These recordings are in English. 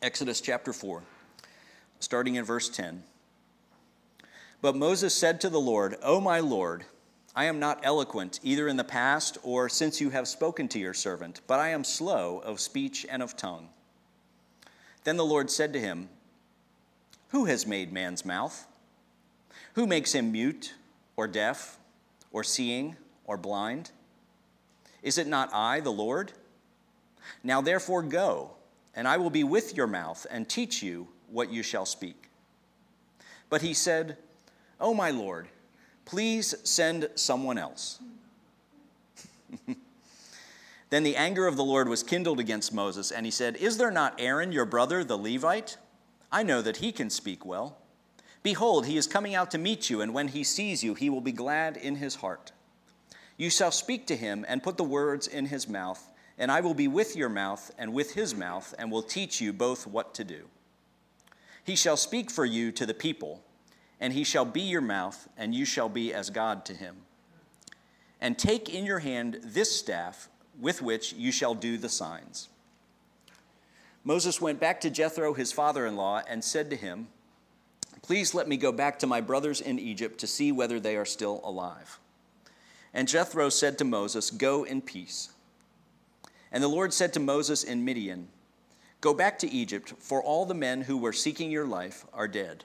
Exodus chapter 4, starting in verse 10. But Moses said to the Lord, O my Lord, I am not eloquent either in the past or since you have spoken to your servant, but I am slow of speech and of tongue. Then the Lord said to him, Who has made man's mouth? Who makes him mute or deaf or seeing or blind? Is it not I, the Lord? Now therefore go, and I will be with your mouth and teach you what you shall speak. But he said, O my Lord, please send someone else. Then the anger of the Lord was kindled against Moses, and he said, Is there not Aaron, your brother, the Levite? I know that he can speak well. Behold, he is coming out to meet you, and when he sees you, he will be glad in his heart. You shall speak to him and put the words in his mouth, and I will be with your mouth and with his mouth, and will teach you both what to do. He shall speak for you to the people, and he shall be your mouth, and you shall be as God to him. And take in your hand this staff, with which you shall do the signs. Moses went back to Jethro, his father-in-law, and said to him, Please let me go back to my brothers in Egypt to see whether they are still alive. And Jethro said to Moses, Go in peace. And the Lord said to Moses in Midian, Go back to Egypt, for all the men who were seeking your life are dead.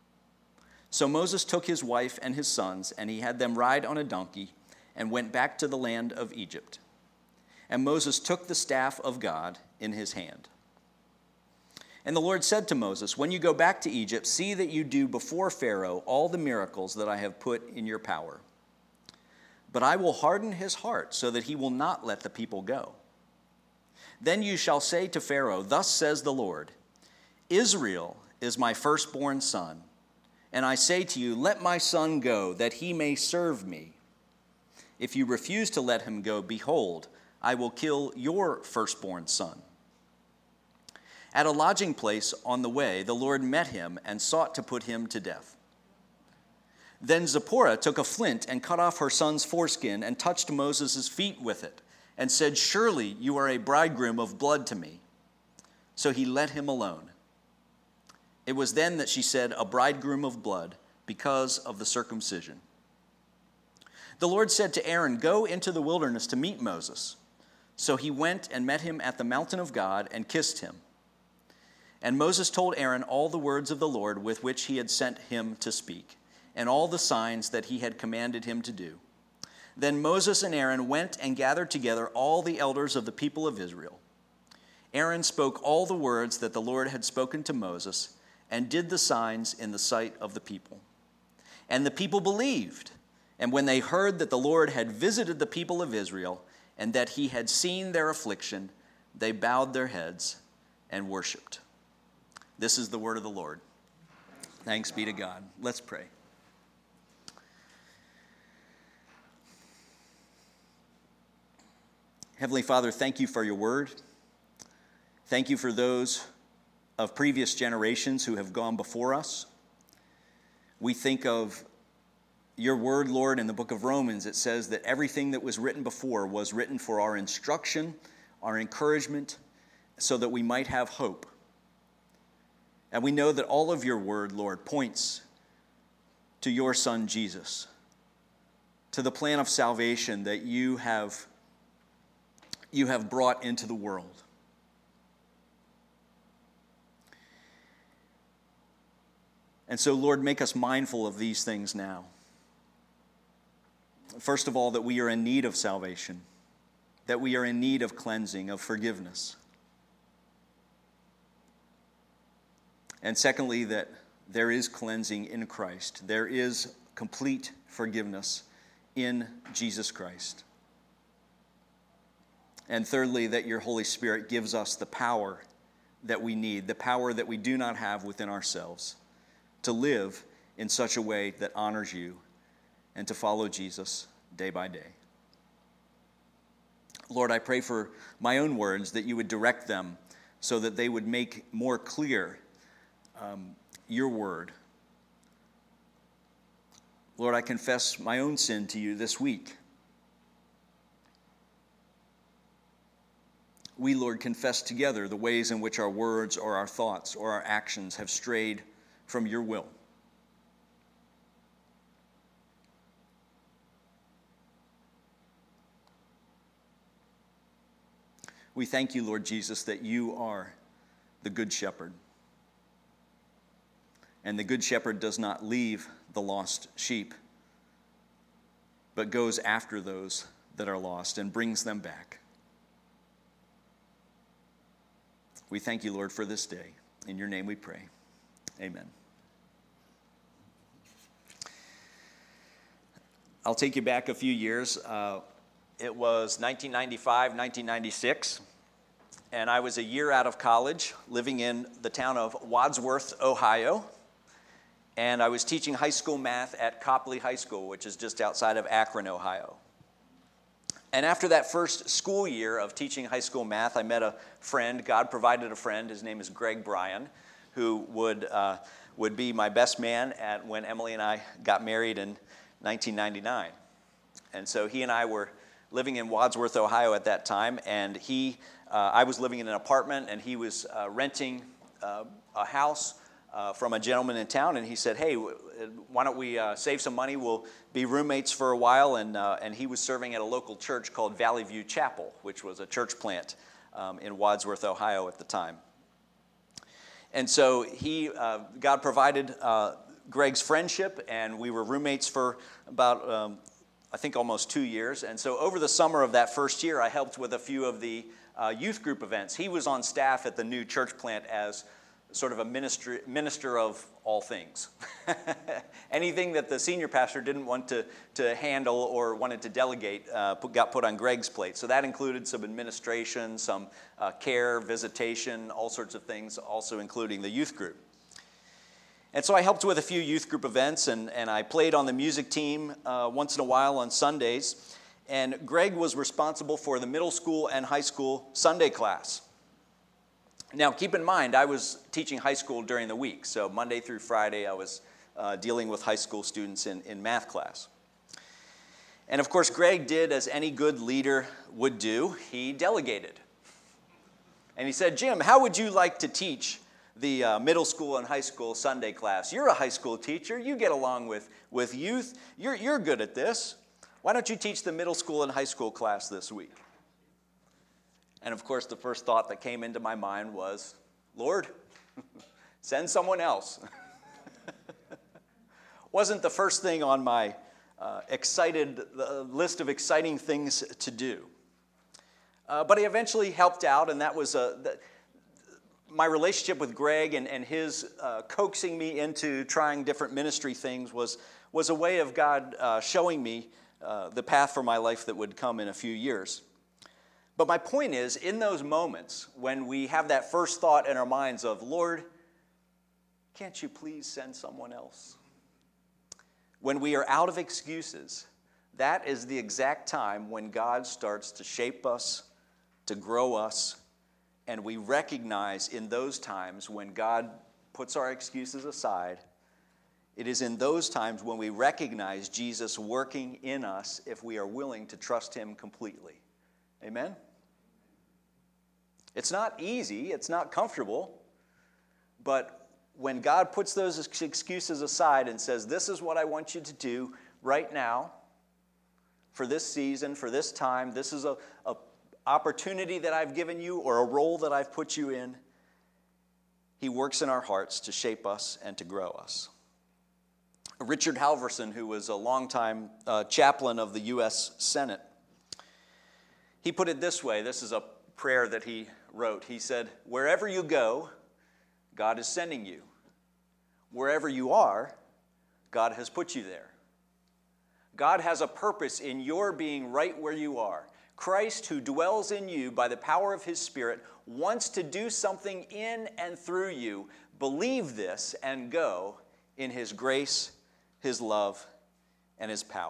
So Moses took his wife and his sons, and he had them ride on a donkey, and went back to the land of Egypt. And Moses took the staff of God in his hand. And the Lord said to Moses, When you go back to Egypt, see that you do before Pharaoh all the miracles that I have put in your power. But I will harden his heart so that he will not let the people go. Then you shall say to Pharaoh, Thus says the Lord, Israel is my firstborn son. And I say to you, Let my son go, that he may serve me. If you refuse to let him go, behold, I will kill your firstborn son. At a lodging place on the way, the Lord met him and sought to put him to death. Then Zipporah took a flint and cut off her son's foreskin and touched Moses' feet with it and said, Surely you are a bridegroom of blood to me. So he let him alone. It was then that she said, A bridegroom of blood, because of the circumcision. The Lord said to Aaron, Go into the wilderness to meet Moses. So he went and met him at the mountain of God and kissed him. And Moses told Aaron all the words of the Lord with which he had sent him to speak, and all the signs that he had commanded him to do. Then Moses and Aaron went and gathered together all the elders of the people of Israel. Aaron spoke all the words that the Lord had spoken to Moses, and did the signs in the sight of the people. And the people believed, and when they heard that the Lord had visited the people of Israel, and that he had seen their affliction, they bowed their heads and worshiped. This is the word of the Lord. Thanks be to God. Let's pray. Heavenly Father, thank you for your word. Thank you for those of previous generations who have gone before us. We think of your word, Lord, in the book of Romans. It says that everything that was written before was written for our instruction, our encouragement, so that we might have hope. And we know that all of your word, Lord, points to your Son, Jesus, to the plan of salvation that you have brought into the world. And so, Lord, make us mindful of these things now. First of all, that we are in need of salvation, that we are in need of cleansing, of forgiveness. And secondly, that there is cleansing in Christ. There is complete forgiveness in Jesus Christ. And thirdly, that your Holy Spirit gives us the power that we need, the power that we do not have within ourselves, to live in such a way that honors you and to follow Jesus day by day. Lord, I pray for my own words, that you would direct them so that they would make more clear your word. Lord, I confess my own sin to you this week. we, Lord, confess together the ways in which our words or our thoughts or our actions have strayed from your will. We thank you, Lord Jesus, that you are the Good Shepherd. And the Good Shepherd does not leave the lost sheep, but goes after those that are lost and brings them back. We thank you, Lord, for this day. In your name we pray. Amen. I'll take you back a few years. It was 1995, 1996, and I was a year out of college, living in the town of Wadsworth, Ohio, and I was teaching high school math at Copley High School, which is just outside of Akron, Ohio. And after that first school year of teaching high school math, I met a friend. God provided a friend. His name is Greg Bryan, who would be my best man when Emily and I got married in 1999. And so he and I were living in Wadsworth, Ohio at that time, and I was living in an apartment, and he was renting a house from a gentleman in town, and he said, hey, why don't we save some money? We'll be roommates for a while, and he was serving at a local church called Valley View Chapel, which was a church plant in Wadsworth, Ohio at the time. And so God provided Greg's friendship, and we were roommates for about, I think, almost 2 years. And so over the summer of that first year, I helped with a few of the youth group events. He was on staff at the new church plant as sort of a minister of all things. Anything that the senior pastor didn't want to handle or wanted to delegate got put on Greg's plate. So that included some administration, some care, visitation, all sorts of things, also including the youth group. And so I helped with a few youth group events, and I played on the music team once in a while on Sundays. And Greg was responsible for the middle school and high school Sunday class. Now, keep in mind, I was teaching high school during the week, so Monday through Friday I was dealing with high school students in math class. And of course, Greg did as any good leader would do. He delegated. And he said, Jim, how would you like to teach the middle school and high school Sunday class? You're a high school teacher. You get along with youth. You're good at this. Why don't you teach the middle school and high school class this week? And of course, the first thought that came into my mind was, Lord, send someone else. Wasn't the first thing on my list of exciting things to do. But I eventually helped out, and that was my relationship with Greg and his coaxing me into trying different ministry things was a way of God showing me the path for my life that would come in a few years. But my point is, in those moments when we have that first thought in our minds of, Lord, can't you please send someone else? When we are out of excuses, that is the exact time when God starts to shape us, to grow us, and we recognize in those times when God puts our excuses aside, it is in those times when we recognize Jesus working in us if we are willing to trust him completely. Amen? It's not easy, it's not comfortable, but when God puts those excuses aside and says, this is what I want you to do right now, for this season, for this time, this is a opportunity that I've given you or a role that I've put you in, he works in our hearts to shape us and to grow us. Richard Halverson, who was a longtime chaplain of the U.S. Senate, he put it this way. This is a prayer that he wrote. He said, wherever you go, God is sending you. Wherever you are, God has put you there. God has a purpose in your being right where you are. Christ, who dwells in you by the power of his Spirit, wants to do something in and through you. Believe this and go in his grace, his love, and his power.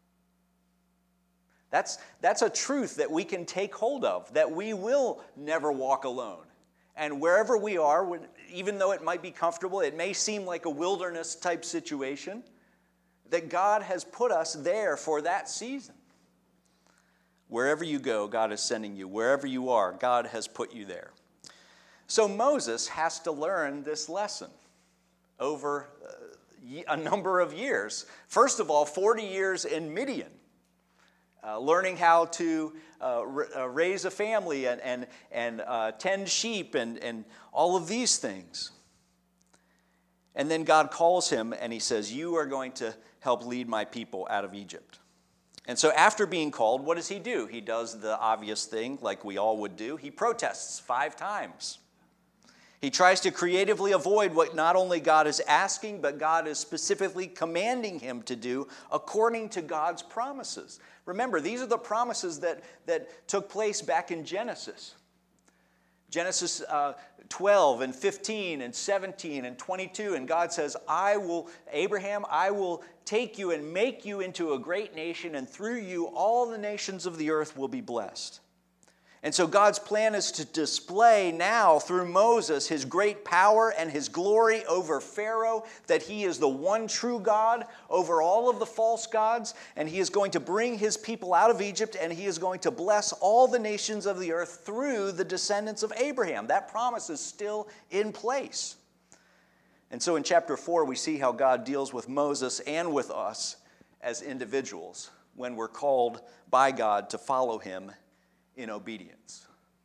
That's a truth that we can take hold of, that we will never walk alone. And wherever we are, even though it might be comfortable, it may seem like a wilderness type situation, that God has put us there for that season. Wherever you go, God is sending you. Wherever you are, God has put you there. So Moses has to learn this lesson over a number of years. First of all, 40 years in Midian, learning how to raise a family and tend sheep and all of these things. And then God calls him and he says, you are going to help lead my people out of Egypt. And so after being called, what does he do? He does the obvious thing like we all would do. He protests 5 times. He tries to creatively avoid what not only God is asking, but God is specifically commanding him to do according to God's promises. Remember, these are the promises that took place back in Genesis. Genesis 12 and 15 and 17 and 22, and God says, Abraham, I will take you and make you into a great nation, and through you all the nations of the earth will be blessed. And so God's plan is to display now through Moses his great power and his glory over Pharaoh, that he is the one true God over all of the false gods, and he is going to bring his people out of Egypt, and he is going to bless all the nations of the earth through the descendants of Abraham. That promise is still in place. And so in chapter 4, we see how God deals with Moses and with us as individuals when we're called by God to follow him in obedience.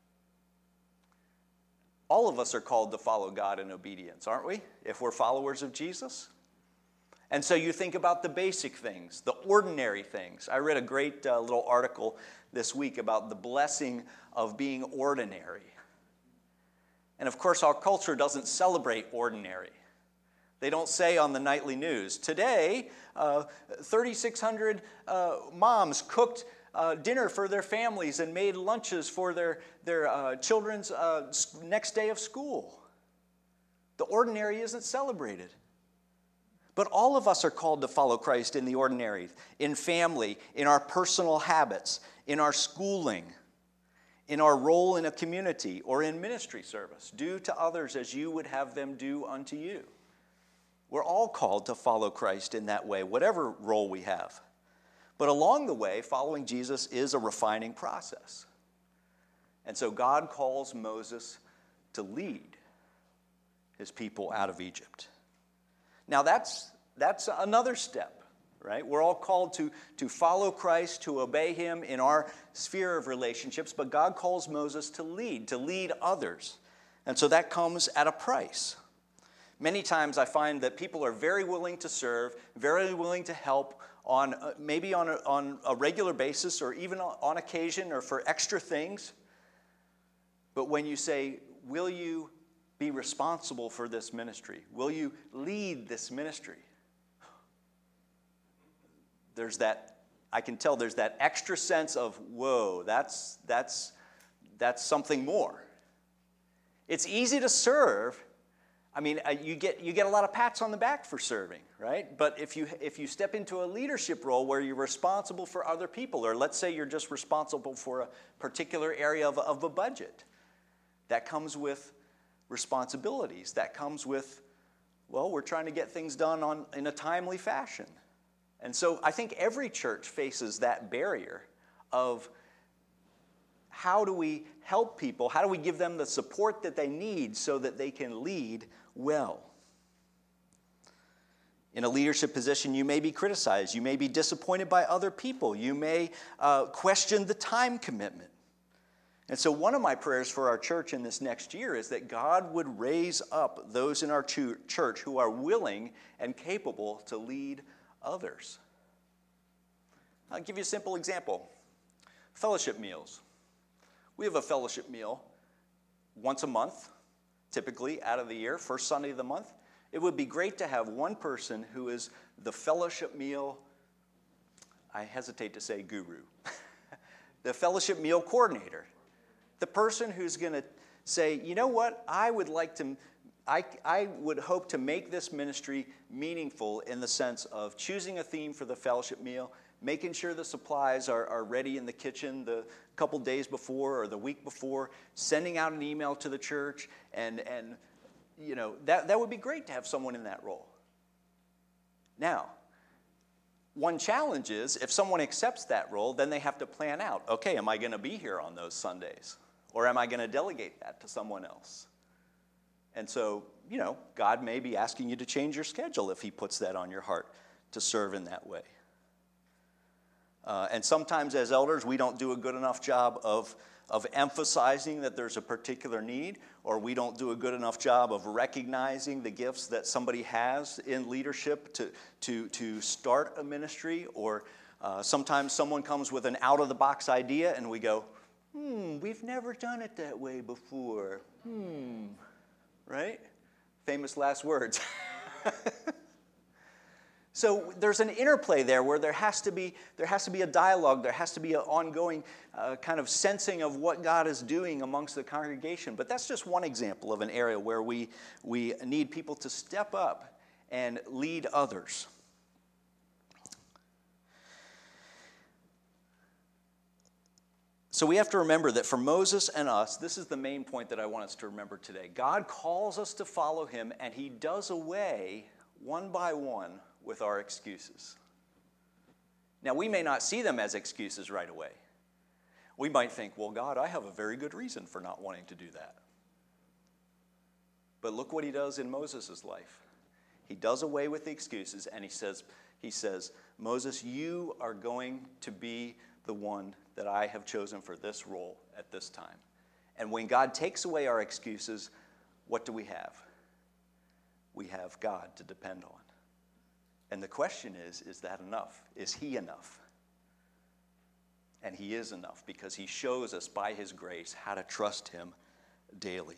All of us are called to follow God in obedience, aren't we? If we're followers of Jesus. And so you think about the basic things, the ordinary things. I read a great little article this week about the blessing of being ordinary. And of course, our culture doesn't celebrate ordinary. They don't say on the nightly news, today, 3,600 moms cooked dinner for their families and made lunches for their children's next day of school. The ordinary isn't celebrated. But all of us are called to follow Christ in the ordinary, in family, in our personal habits, in our schooling, in our role in a community, or in ministry service. Do to others as you would have them do unto you. We're all called to follow Christ in that way, whatever role we have. But along the way, following Jesus is a refining process. And so God calls Moses to lead his people out of Egypt. Now that's another step, right? We're all called to follow Christ, to obey him in our sphere of relationships, but God calls Moses to lead others. And so that comes at a price. Many times I find that people are very willing to serve, very willing to help, maybe on a regular basis or even on occasion or for extra things. But when you say, will you be responsible for this ministry? Will you lead this ministry? I can tell there's that extra sense of, whoa, that's something more. It's easy to serve. I mean, you get a lot of pats on the back for serving, right? But if you step into a leadership role where you're responsible for other people, or let's say you're just responsible for a particular area of a budget, that comes with responsibilities. That comes with, well, we're trying to get things done in a timely fashion. And so I think every church faces that barrier of how do we help people? How do we give them the support that they need so that they can lead well? In a leadership position, you may be criticized. You may be disappointed by other people. You may question the time commitment. And so one of my prayers for our church in this next year is that God would raise up those in our church who are willing and capable to lead others. I'll give you a simple example. Fellowship meals. We have a fellowship meal once a month, typically out of the year, first Sunday of the month. It would be great to have one person who is the fellowship meal, I hesitate to say guru, the fellowship meal coordinator. The person who's going to say, you know what, I would hope to make this ministry meaningful in the sense of choosing a theme for the fellowship meal, making sure the supplies are ready in the kitchen the couple days before or the week before, sending out an email to the church, and that would be great to have someone in that role. Now, One challenge is if someone accepts that role, then they have to plan out, okay, am I going to be here on those Sundays? Or am I going to delegate that to someone else? And so, God may be asking you to change your schedule if he puts that on your heart to serve in that way. And sometimes as elders, we don't do a good enough job of emphasizing that there's a particular need, or we don't do a good enough job of recognizing the gifts that somebody has in leadership to start a ministry, or sometimes someone comes with an out-of-the-box idea and we go, we've never done it that way before. Right? Famous last words. So there's an interplay there where there has to be a dialogue, there has to be an ongoing kind of sensing of what God is doing amongst the congregation. But that's just one example of an area where we need people to step up and lead others. So we have to remember that for Moses and us, this is the main point that I want us to remember today. God calls us to follow him, and he does away one by one with our excuses. Now, we may not see them as excuses right away. We might think, well, God, I have a very good reason for not wanting to do that. But look what he does in Moses' life. He does away with the excuses, and he says, Moses, you are going to be the one that I have chosen for this role at this time. And when God takes away our excuses, what do we have? We have God to depend on. And the question is that enough? Is he enough? And he is enough because he shows us by his grace how to trust him daily.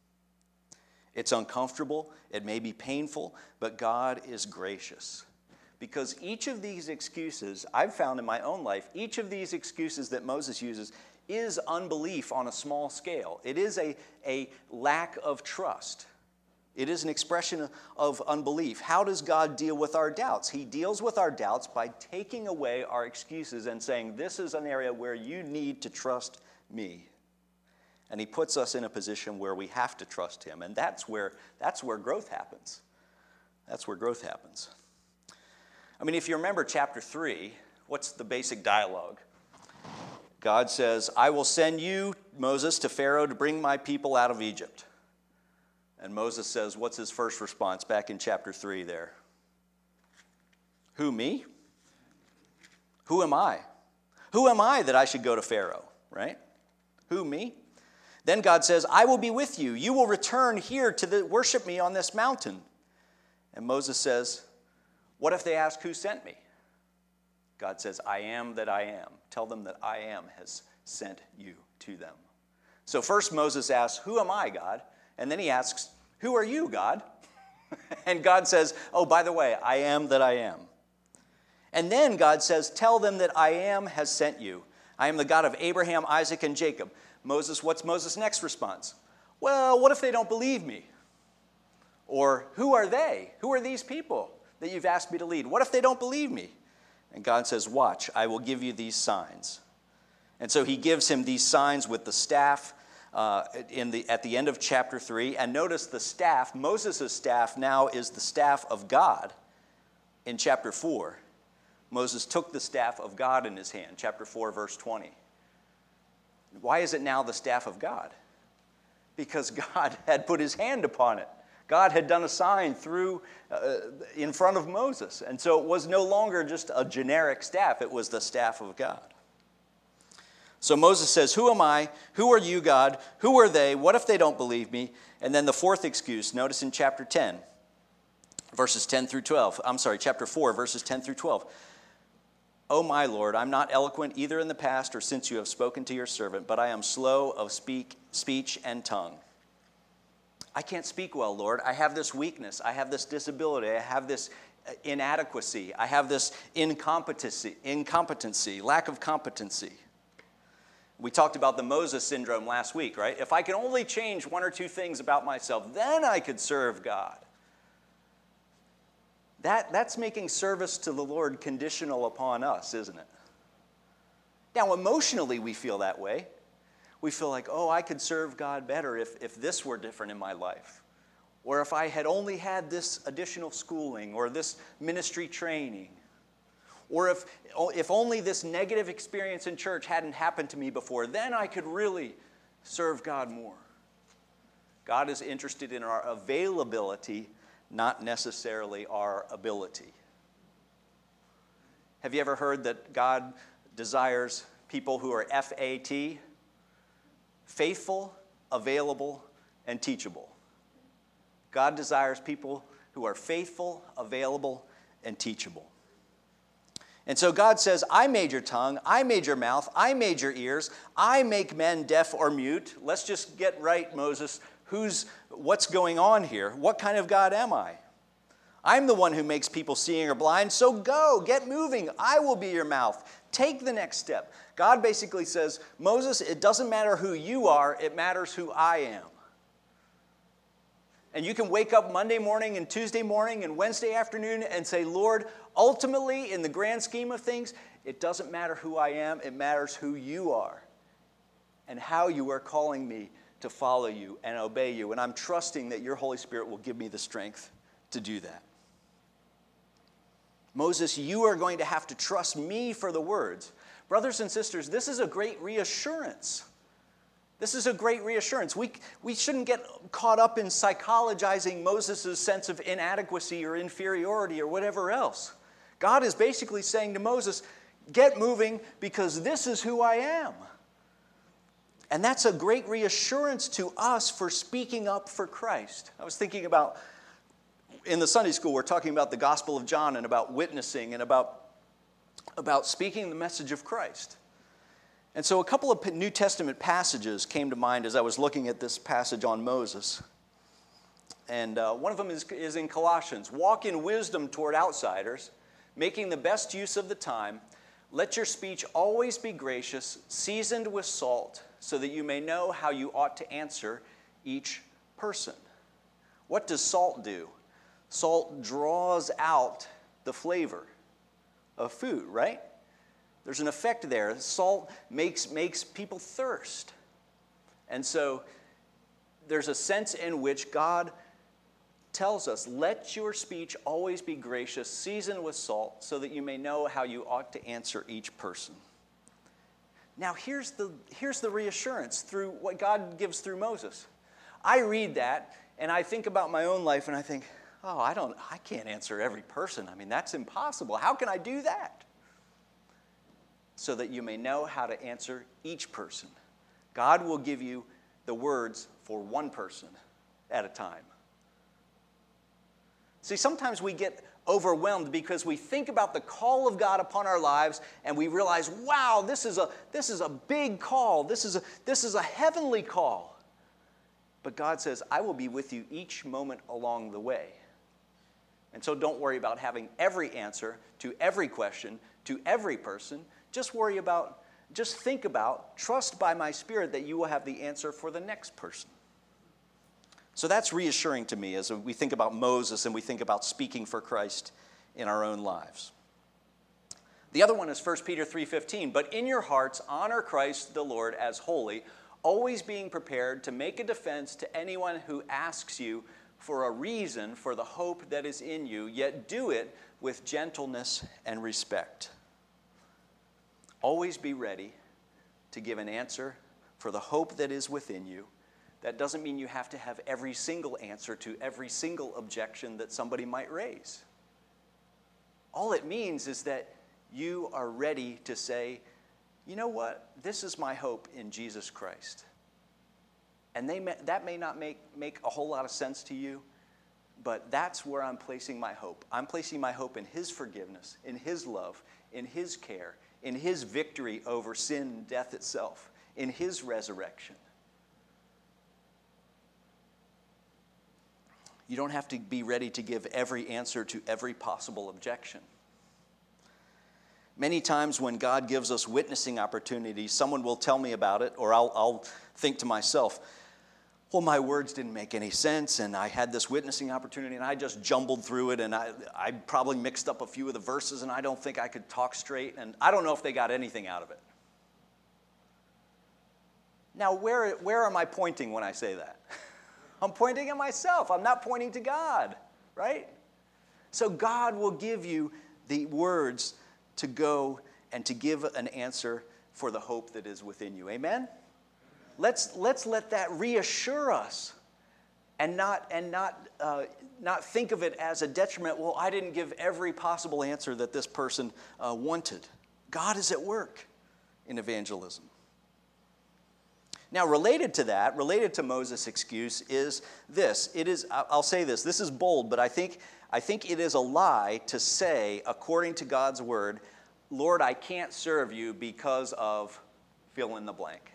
It's uncomfortable, it may be painful, but God is gracious. Because each of these excuses, I've found in my own life, each of these excuses that Moses uses is unbelief on a small scale. It is a lack of trust. It is an expression of unbelief. How does God deal with our doubts? He deals with our doubts by taking away our excuses and saying, this is an area where you need to trust me. And he puts us in a position where we have to trust him. And that's where growth happens. That's where growth happens. I mean, if you remember chapter 3, what's the basic dialogue? God says, I will send you, Moses, to Pharaoh to bring my people out of Egypt. And Moses says, what's his first response back in chapter 3 there? Who, me? Who am I? Who am I that I should go to Pharaoh, right? Who, me? Then God says, I will be with you. You will return here to worship me on this mountain. And Moses says, what if they ask who sent me? God says, I am that I am. Tell them that I am has sent you to them. So first Moses asks, who am I, God? And then he asks, who are you, God? And God says, oh, by the way, I am that I am. And then God says, tell them that I am has sent you. I am the God of Abraham, Isaac, and Jacob. What's Moses' next response? Well, what if they don't believe me? Or who are they? Who are these people that you've asked me to lead? What if they don't believe me? And God says, watch, I will give you these signs. And so he gives him these signs with the staff at the end of chapter 3. And notice the staff, Moses' staff now is the staff of God in chapter 4. Moses took the staff of God in his hand, chapter 4, verse 20. Why is it now the staff of God? Because God had put his hand upon it. God had done a sign in front of Moses. And so it was no longer just a generic staff. It was the staff of God. So Moses says, who am I? Who are you, God? Who are they? What if they don't believe me? And then the fourth excuse, notice in chapter 10, verses 10 through 12. I'm sorry, chapter 4, verses 10 through 12. Oh, my Lord, I'm not eloquent either in the past or since you have spoken to your servant, but I am slow of speech and tongue. I can't speak well, Lord. I have this weakness. I have this disability. I have this inadequacy. I have this incompetency, lack of competency. We talked about the Moses syndrome last week, right? If I can only change one or two things about myself, then I could serve God. That's making service to the Lord conditional upon us, isn't it? Now, emotionally, we feel that way. We feel like, oh, I could serve God better if this were different in my life. Or if I had only had this additional schooling or this ministry training. Or if only this negative experience in church hadn't happened to me before, then I could really serve God more. God is interested in our availability, not necessarily our ability. Have you ever heard that God desires people who are FAT? Faithful, available, and teachable. God desires people who are faithful, available, and teachable. And so God says, I made your tongue, I made your mouth, I made your ears, I make men deaf or mute. Let's just get right, Moses. What's going on here? What kind of God am I? I'm the one who makes people seeing or blind, so go, get moving. I will be your mouth. Take the next step. God basically says, Moses, it doesn't matter who you are, it matters who I am. And you can wake up Monday morning and Tuesday morning and Wednesday afternoon and say, Lord, ultimately, in the grand scheme of things, it doesn't matter who I am, it matters who you are and how you are calling me to follow you and obey you. And I'm trusting that your Holy Spirit will give me the strength to do that. Moses, you are going to have to trust me for the words. Brothers and sisters, this is a great reassurance. This is a great reassurance. We shouldn't get caught up in psychologizing Moses' sense of inadequacy or inferiority or whatever else. God is basically saying to Moses, get moving because this is who I am. And that's a great reassurance to us for speaking up for Christ. I was thinking about, in the Sunday school, we're talking about the Gospel of John and about witnessing and about speaking the message of Christ. And so a couple of New Testament passages came to mind as I was looking at this passage on Moses. And one of them is in Colossians. Walk in wisdom toward outsiders, making the best use of the time. Let your speech always be gracious, seasoned with salt, so that you may know how you ought to answer each person. What does salt do? Salt draws out the flavor of food, right? There's an effect there. Salt makes people thirst. And so there's a sense in which God tells us, let your speech always be gracious, seasoned with salt, so that you may know how you ought to answer each person. Now here's the reassurance through what God gives through Moses. I read that and I think about my own life and I think, oh, I can't answer every person. I mean, that's impossible. How can I do that? So that you may know how to answer each person. God will give you the words for one person at a time. See, sometimes we get overwhelmed because we think about the call of God upon our lives and we realize, wow, this is a big call. This is a heavenly call. But God says, I will be with you each moment along the way. And so don't worry about having every answer to every question, to every person. Just think about, trust by my Spirit that you will have the answer for the next person. So that's reassuring to me as we think about Moses and we think about speaking for Christ in our own lives. The other one is 1 Peter 3:15. But in your hearts, honor Christ the Lord as holy, always being prepared to make a defense to anyone who asks you for a reason for the hope that is in you, yet do it with gentleness and respect. Always be ready to give an answer for the hope that is within you. That doesn't mean you have to have every single answer to every single objection that somebody might raise. All it means is that you are ready to say, you know what? This is my hope in Jesus Christ. And that may not make a whole lot of sense to you, but that's where I'm placing my hope. I'm placing my hope in His forgiveness, in His love, in His care, in His victory over sin and death itself, in His resurrection. You don't have to be ready to give every answer to every possible objection. Many times when God gives us witnessing opportunities, someone will tell me about it, or I'll think to myself, well, my words didn't make any sense, and I had this witnessing opportunity, and I just jumbled through it, and I probably mixed up a few of the verses, and I don't think I could talk straight, and I don't know if they got anything out of it. Now, where am I pointing when I say that? I'm pointing at myself. I'm not pointing to God, right? So God will give you the words to go and to give an answer for the hope that is within you. Amen? Let's let that reassure us and not think of it as a detriment. Well, I didn't give every possible answer that this person wanted. God is at work in evangelism. Now, related to that, related to Moses' excuse, is this. I'll say this is bold, but I think it is a lie to say, according to God's word, Lord, I can't serve you because of fill in the blank.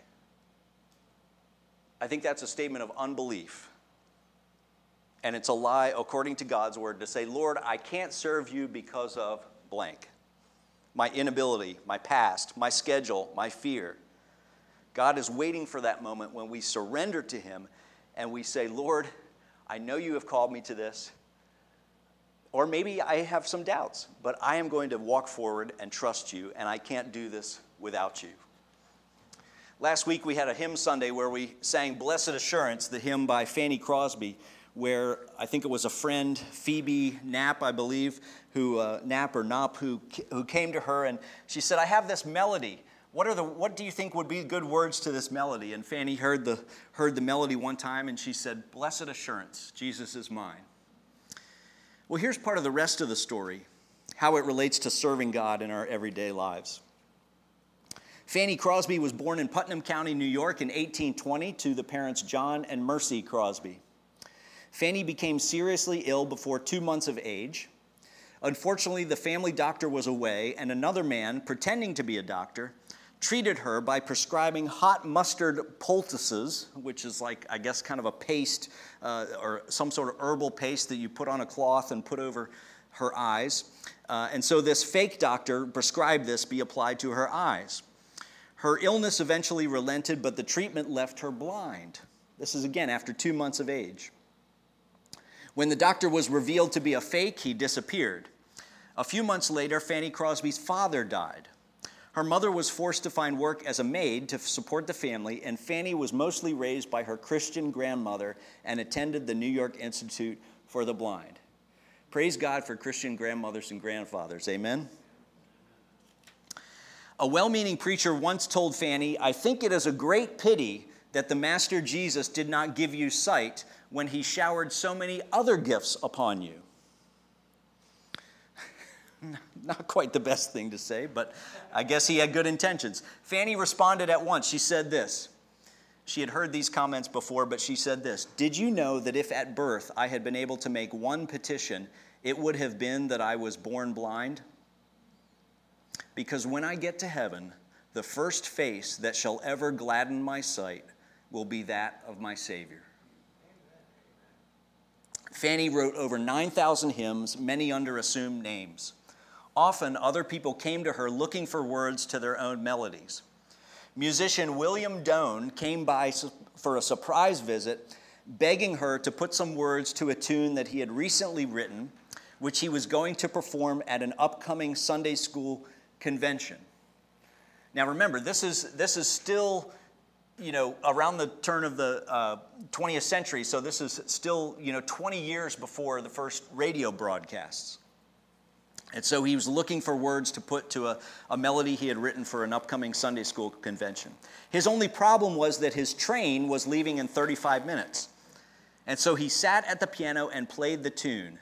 I think that's a statement of unbelief. And it's a lie, according to God's word, to say, Lord, I can't serve you because of blank. My inability, my past, my schedule, my fear. God is waiting for that moment when we surrender to him and we say, Lord, I know you have called me to this. Or maybe I have some doubts, but I am going to walk forward and trust you, and I can't do this without you. Last week we had a hymn Sunday where we sang Blessed Assurance, the hymn by Fanny Crosby, where I think it was a friend, Phoebe Knapp, I believe, who came to her, and she said, I have this melody. What do you think would be good words to this melody? And Fanny heard the melody one time, and she said, Blessed Assurance, Jesus is mine. Well, here's part of the rest of the story, how it relates to serving God in our everyday lives. Fanny Crosby was born in Putnam County, New York in 1820 to the parents John and Mercy Crosby. Fanny became seriously ill before 2 months of age. Unfortunately, the family doctor was away, and another man, pretending to be a doctor, treated her by prescribing hot mustard poultices, which is like, I guess, kind of a paste or some sort of herbal paste that you put on a cloth and put over her eyes. And so this fake doctor prescribed this be applied to her eyes. Her illness eventually relented, but the treatment left her blind. This is, again, after 2 months of age. When the doctor was revealed to be a fake, he disappeared. A few months later, Fanny Crosby's father died. Her mother was forced to find work as a maid to support the family, and Fanny was mostly raised by her Christian grandmother and attended the New York Institute for the Blind. Praise God for Christian grandmothers and grandfathers. Amen? A well-meaning preacher once told Fanny, I think it is a great pity that the Master Jesus did not give you sight when he showered so many other gifts upon you. Not quite the best thing to say, but I guess he had good intentions. Fanny responded at once. She said this. She had heard these comments before, but she said this. Did you know that if at birth I had been able to make one petition, it would have been that I was born blind? Because when I get to heaven, the first face that shall ever gladden my sight will be that of my Savior. Fanny wrote over 9,000 hymns, many under assumed names. Often, other people came to her looking for words to their own melodies. Musician William Doane came by for a surprise visit, begging her to put some words to a tune that he had recently written, which he was going to perform at an upcoming Sunday school convention. Now remember, this is still, around the turn of the 20th century, so this is still, 20 years before the first radio broadcasts. And so he was looking for words to put to a melody he had written for an upcoming Sunday school convention. His only problem was that his train was leaving in 35 minutes. And so he sat at the piano and played the tune.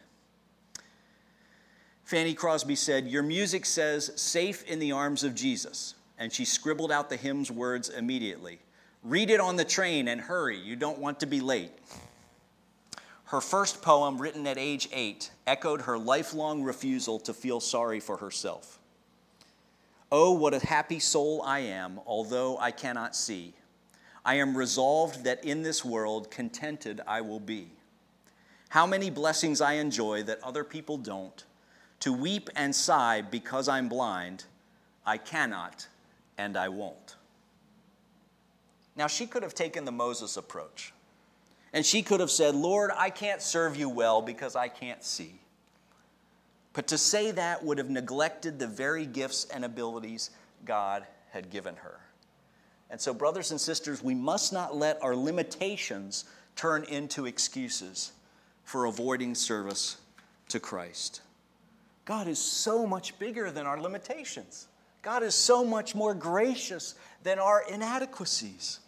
Fanny Crosby said, your music says, safe in the arms of Jesus. And she scribbled out the hymn's words immediately. Read it on the train and hurry, you don't want to be late. Her first poem, written at age 8, echoed her lifelong refusal to feel sorry for herself. Oh, what a happy soul I am, although I cannot see. I am resolved that in this world contented I will be. How many blessings I enjoy that other people don't. To weep and sigh because I'm blind, I cannot and I won't. Now, she could have taken the Moses approach. And she could have said, Lord, I can't serve you well because I can't see. But to say that would have neglected the very gifts and abilities God had given her. And so, brothers and sisters, we must not let our limitations turn into excuses for avoiding service to Christ. God is so much bigger than our limitations. God is so much more gracious than our inadequacies.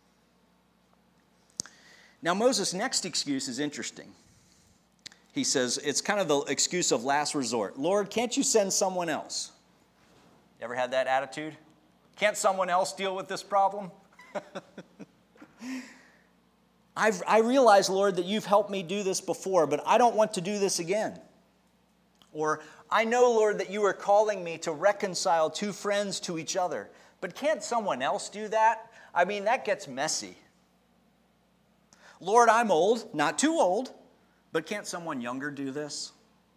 Now, Moses' next excuse is interesting. He says, it's kind of the excuse of last resort. Lord, can't you send someone else? You ever had that attitude? Can't someone else deal with this problem? I realize, Lord, that you've helped me do this before, but I don't want to do this again. Or, I know, Lord, that you are calling me to reconcile two friends to each other, but can't someone else do that? I mean, that gets messy. Lord, I'm old, not too old, but can't someone younger do this?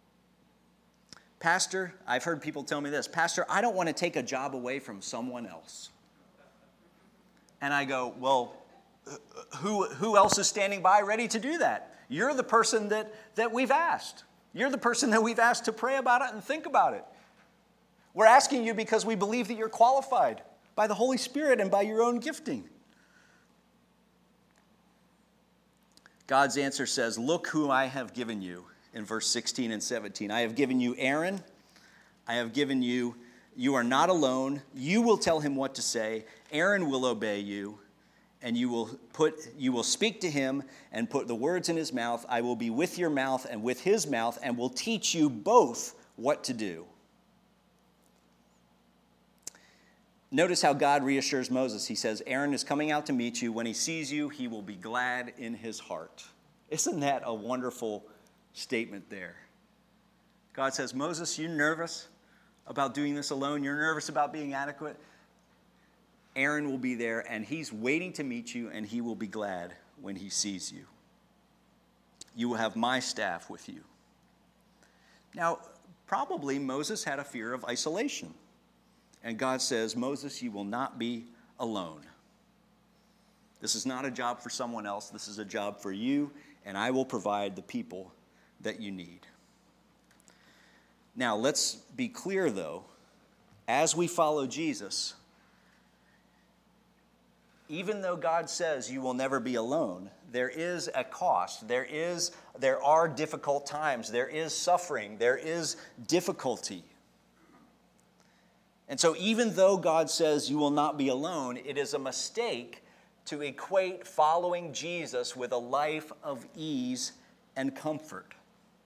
Pastor, I've heard people tell me this, Pastor, I don't want to take a job away from someone else. And I go, well, who else is standing by ready to do that? You're the person that we've asked. You're the person that we've asked to pray about it and think about it. We're asking you because we believe that you're qualified by the Holy Spirit and by your own gifting. God's answer says, look who I have given you in verse 16 and 17. I have given you Aaron. I have given you, you are not alone. You will tell him what to say. Aaron will obey you. And you will speak to him and put the words in his mouth. I will be with your mouth and with his mouth and will teach you both what to do. Notice how God reassures Moses. He says, Aaron is coming out to meet you. When he sees you, he will be glad in his heart. Isn't that a wonderful statement there? God says, Moses, you're nervous about doing this alone. You're nervous about being adequate. Aaron will be there, and he's waiting to meet you, and he will be glad when he sees you. You will have my staff with you. Now, probably Moses had a fear of isolation. And God says, Moses, you will not be alone. This is not a job for someone else. This is a job for you, and I will provide the people that you need. Now, let's be clear, though. As we follow Jesus, even though God says you will never be alone, there is a cost. There are difficult times. There is suffering. There is difficulty. And so even though God says you will not be alone, it is a mistake to equate following Jesus with a life of ease and comfort.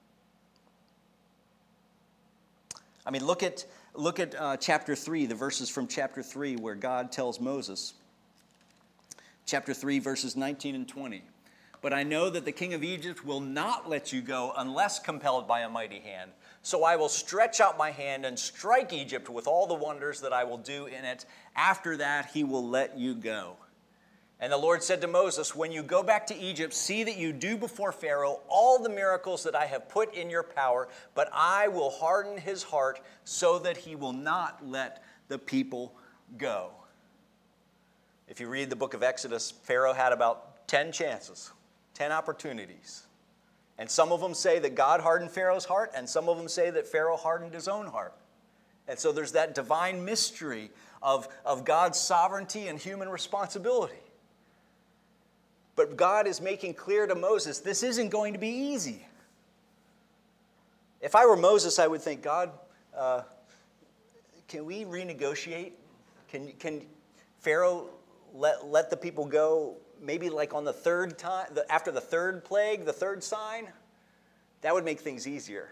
I mean, look at chapter 3, the verses from chapter 3 where God tells Moses, chapter 3, verses 19 and 20. But I know that the king of Egypt will not let you go unless compelled by a mighty hand. So I will stretch out my hand and strike Egypt with all the wonders that I will do in it. After that, he will let you go. And the Lord said to Moses, when you go back to Egypt, see that you do before Pharaoh all the miracles that I have put in your power, but I will harden his heart so that he will not let the people go. If you read the book of Exodus, Pharaoh had about 10 chances, 10 opportunities. And some of them say that God hardened Pharaoh's heart, and some of them say that Pharaoh hardened his own heart. And so there's that divine mystery of God's sovereignty and human responsibility. But God is making clear to Moses, this isn't going to be easy. If I were Moses, I would think, God, can we renegotiate? Can Pharaoh let the people go maybe like on the third time, after the third plague, the third sign? That would make things easier.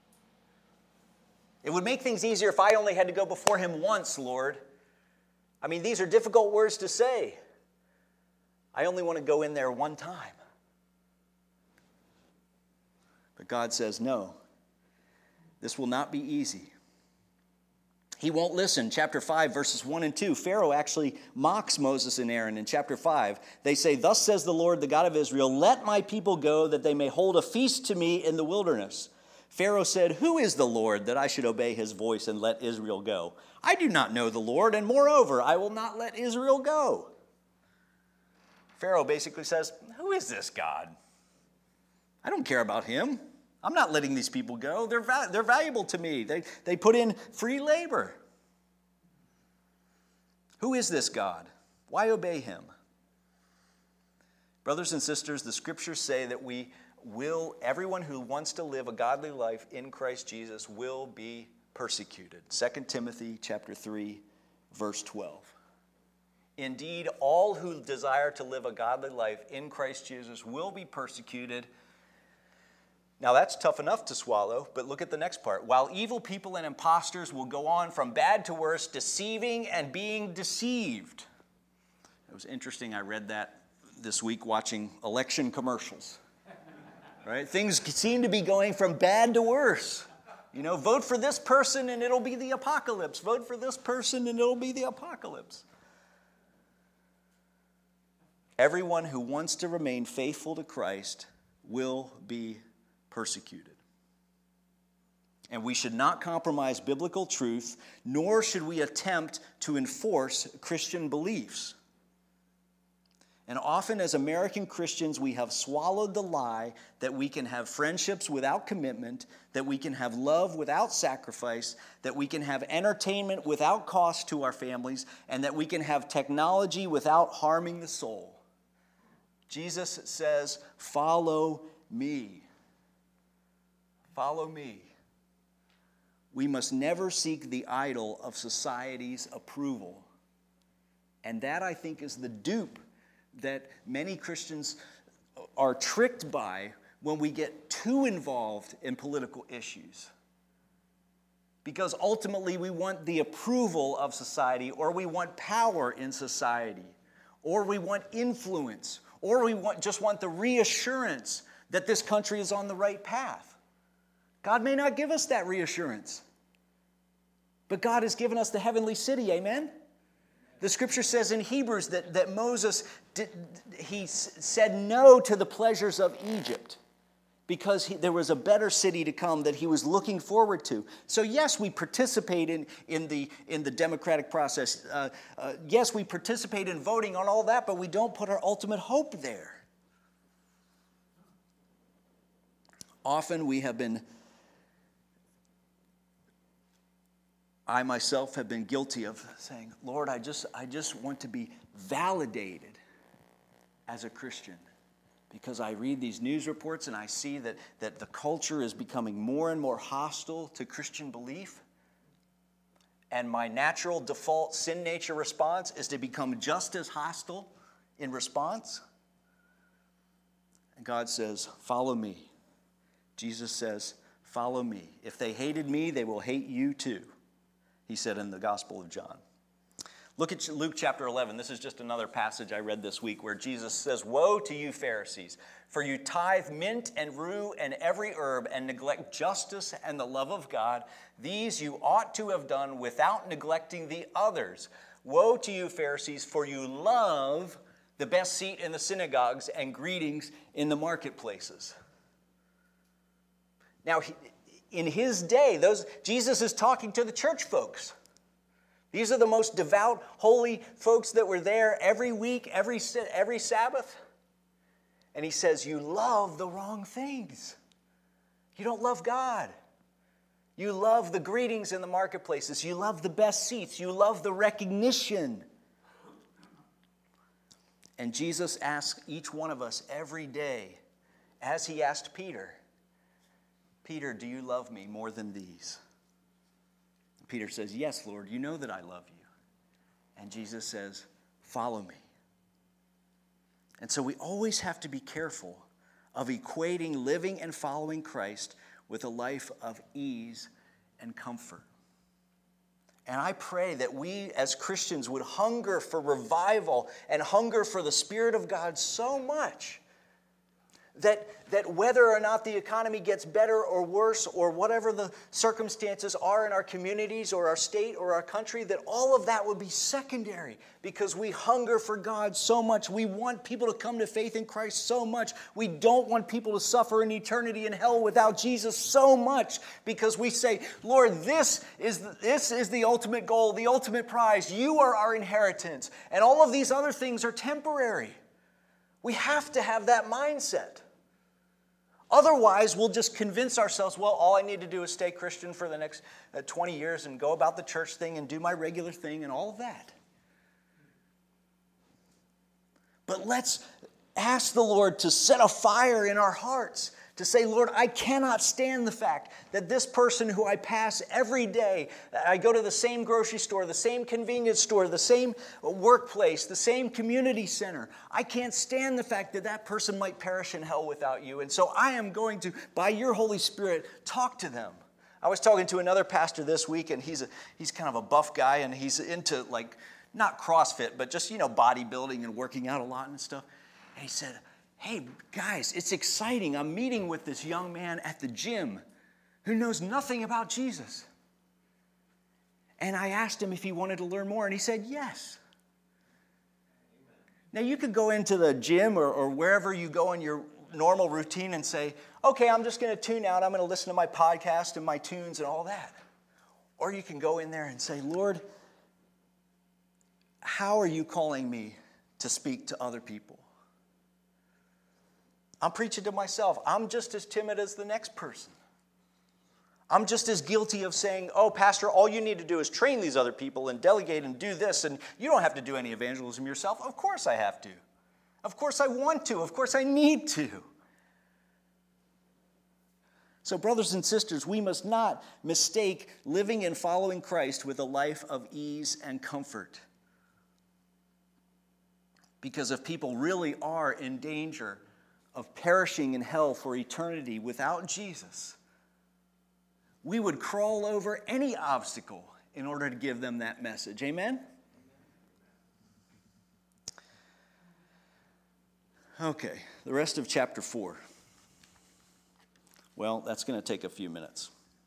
It would make things easier if I only had to go before him once, Lord. I mean, these are difficult words to say. I only want to go in there one time. But God says, no, this will not be easy. He won't listen. Chapter 5, verses 1 and 2, Pharaoh actually mocks Moses and Aaron in chapter 5. They say, thus says the Lord, the God of Israel, let my people go that they may hold a feast to me in the wilderness. Pharaoh said, who is the Lord that I should obey his voice and let Israel go? I do not know the Lord, and moreover, I will not let Israel go. Pharaoh basically says, who is this God? I don't care about him. I'm not letting these people go. They're valuable to me. They put in free labor. Who is this God? Why obey him? Brothers and sisters, the scriptures say that we everyone who wants to live a godly life in Christ Jesus will be persecuted. 2 Timothy chapter 3, verse 12. Indeed, all who desire to live a godly life in Christ Jesus will be persecuted. Now that's tough enough to swallow, but look at the next part. While evil people and impostors will go on from bad to worse, deceiving and being deceived. It was interesting, I read that this week watching election commercials. Right? Things seem to be going from bad to worse. You know, vote for this person and it'll be the apocalypse. Vote for this person and it'll be the apocalypse. Everyone who wants to remain faithful to Christ will be persecuted. And we should not compromise biblical truth, nor should we attempt to enforce Christian beliefs. And often as American Christians, we have swallowed the lie that we can have friendships without commitment, that we can have love without sacrifice, that we can have entertainment without cost to our families, and that we can have technology without harming the soul. Jesus says, follow me. Follow me. We must never seek the idol of society's approval. And that, I think, is the dupe that many Christians are tricked by when we get too involved in political issues. Because ultimately we want the approval of society, or we want power in society, or we want influence, or we just want the reassurance that this country is on the right path. God may not give us that reassurance, but God has given us the heavenly city, amen? The scripture says in Hebrews that Moses, he said no to the pleasures of Egypt because there was a better city to come that he was looking forward to. So yes, we participate in the democratic process. Yes, we participate in voting on all that, but we don't put our ultimate hope there. Often I myself have been guilty of saying, Lord, I just want to be validated as a Christian, because I read these news reports and I see that the culture is becoming more and more hostile to Christian belief. And my natural default sin nature response is to become just as hostile in response. And God says, follow me. Jesus says, follow me. If they hated me, they will hate you too, he said in the Gospel of John. Look at Luke chapter 11. This is just another passage I read this week where Jesus says, woe to you Pharisees, for you tithe mint and rue and every herb and neglect justice and the love of God. These you ought to have done without neglecting the others. Woe to you Pharisees, for you love the best seat in the synagogues and greetings in the marketplaces. Now, in his day, Jesus is talking to the church folks. These are the most devout, holy folks that were there every week, every Sabbath. And he says, you love the wrong things. You don't love God. You love the greetings in the marketplaces. You love the best seats. You love the recognition. And Jesus asks each one of us every day, as he asked Peter, Peter, do you love me more than these? Peter says, yes, Lord, you know that I love you. And Jesus says, follow me. And so we always have to be careful of equating living and following Christ with a life of ease and comfort. And I pray that we as Christians would hunger for revival and hunger for the Spirit of God so much that whether or not the economy gets better or worse or whatever the circumstances are in our communities or our state or our country, that all of that would be secondary because we hunger for God so much. We want people to come to faith in Christ so much. We don't want people to suffer in eternity in hell without Jesus so much because we say, Lord, this is the ultimate goal, the ultimate prize. You are our inheritance. And all of these other things are temporary. We have to have that mindset. Otherwise, we'll just convince ourselves, well, all I need to do is stay Christian for the next 20 years and go about the church thing and do my regular thing and all of that. But let's ask the Lord to set a fire in our hearts, to say, Lord, I cannot stand the fact that this person who I pass every day, I go to the same grocery store, the same convenience store, the same workplace, the same community center. I can't stand the fact that that person might perish in hell without you. And so I am going to, by your Holy Spirit, talk to them. I was talking to another pastor this week, and he's kind of a buff guy, and he's into not CrossFit, but just, bodybuilding and working out a lot and stuff. And he said, hey, guys, it's exciting. I'm meeting with this young man at the gym who knows nothing about Jesus. And I asked him if he wanted to learn more, and he said yes. Now, you could go into the gym or wherever you go in your normal routine and say, okay, I'm just going to tune out. I'm going to listen to my podcast and my tunes and all that. Or you can go in there and say, Lord, how are you calling me to speak to other people? I'm preaching to myself. I'm just as timid as the next person. I'm just as guilty of saying, oh, Pastor, all you need to do is train these other people and delegate and do this, and you don't have to do any evangelism yourself. Of course I have to. Of course I want to. Of course I need to. So, brothers and sisters, we must not mistake living and following Christ with a life of ease and comfort. Because if people really are in danger of perishing in hell for eternity without Jesus, we would crawl over any obstacle in order to give them that message. Amen? Okay, the rest of chapter 4. Well, that's going to take a few minutes.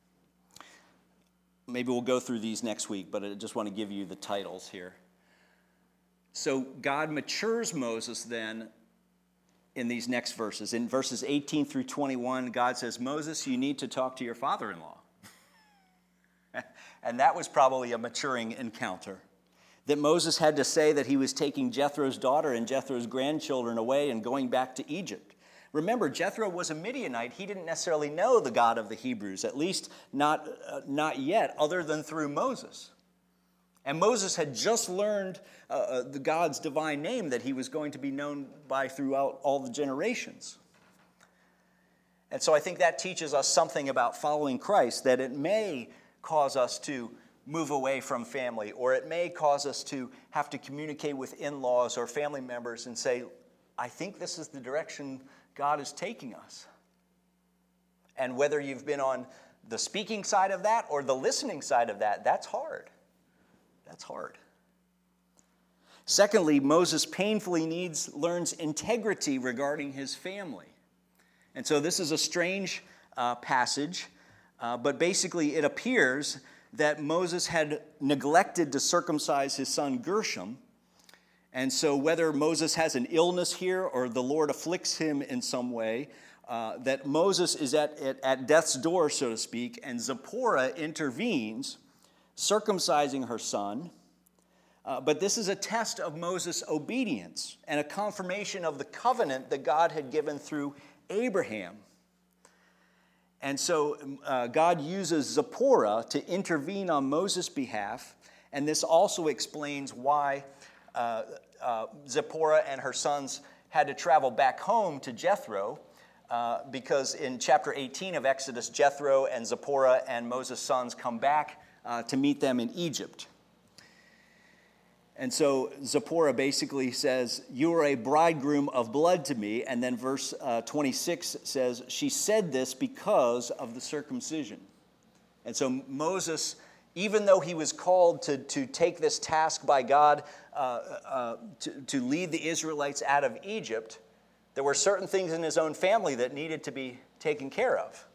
Maybe we'll go through these next week, but I just want to give you the titles here. So God matures Moses then in these next verses. In verses 18 through 21, God says, Moses, you need to talk to your father-in-law. And that was probably a maturing encounter. That Moses had to say that he was taking Jethro's daughter and Jethro's grandchildren away and going back to Egypt. Remember, Jethro was a Midianite. He didn't necessarily know the God of the Hebrews, at least not yet, other than through Moses. And Moses had just learned the God's divine name that he was going to be known by throughout all the generations. And so I think that teaches us something about following Christ, that it may cause us to move away from family, or it may cause us to have to communicate with in-laws or family members and say, I think this is the direction God is taking us. And whether you've been on the speaking side of that or the listening side of that, that's hard. That's hard. Secondly, Moses painfully learns integrity regarding his family. And so this is a strange passage, but basically it appears that Moses had neglected to circumcise his son Gershom. And so whether Moses has an illness here or the Lord afflicts him in some way, that Moses is at death's door, so to speak, and Zipporah intervenes, circumcising her son. But this is a test of Moses' obedience and a confirmation of the covenant that God had given through Abraham. And so God uses Zipporah to intervene on Moses' behalf, and this also explains why Zipporah and her sons had to travel back home to Jethro, because in chapter 18 of Exodus, Jethro and Zipporah and Moses' sons come back to meet them in Egypt. And so Zipporah basically says, you are a bridegroom of blood to me. And then verse 26 says, she said this because of the circumcision. And so Moses, even though he was called to take this task by God to lead the Israelites out of Egypt, there were certain things in his own family that needed to be taken care of.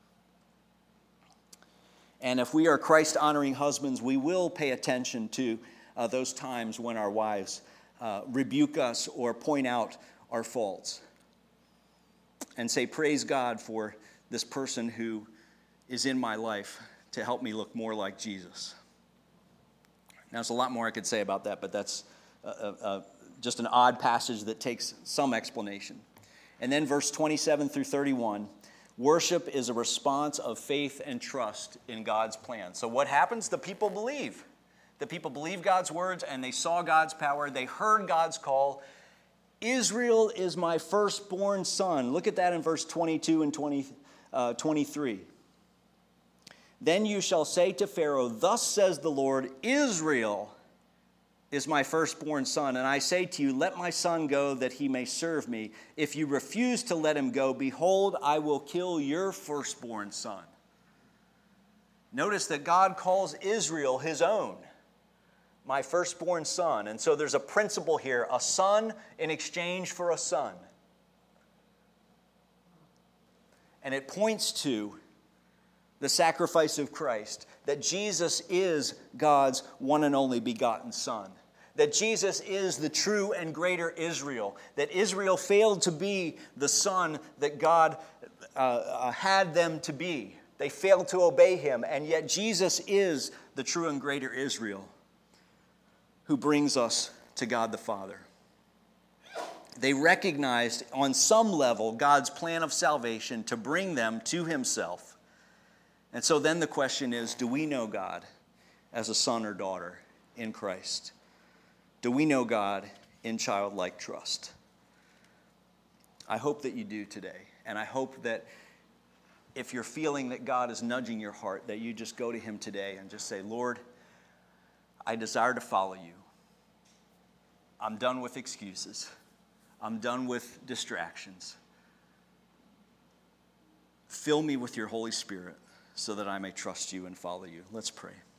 And if we are Christ-honoring husbands, we will pay attention to those times when our wives rebuke us or point out our faults and say, praise God for this person who is in my life to help me look more like Jesus. Now, there's a lot more I could say about that, but that's just an odd passage that takes some explanation. And then verse 27 through 31, worship is a response of faith and trust in God's plan. So what happens? The people believe. The people believed God's words, and they saw God's power. They heard God's call, Israel is my firstborn son. Look at that in verse 22 and 23. Then you shall say to Pharaoh, thus says the Lord, Israel is my firstborn son. And I say to you, let my son go that he may serve me. If you refuse to let him go, behold, I will kill your firstborn son. Notice that God calls Israel his own, my firstborn son. And so there's a principle here, a son in exchange for a son. And it points to the sacrifice of Christ, that Jesus is God's one and only begotten Son, that Jesus is the true and greater Israel, that Israel failed to be the son that God had them to be. They failed to obey him, and yet Jesus is the true and greater Israel who brings us to God the Father. They recognized on some level God's plan of salvation to bring them to himself. And so then the question is, do we know God as a son or daughter in Christ? Do we know God in childlike trust? I hope that you do today. And I hope that if you're feeling that God is nudging your heart, that you just go to him today and just say, Lord, I desire to follow you. I'm done with excuses. I'm done with distractions. Fill me with your Holy Spirit so that I may trust you and follow you. Let's pray.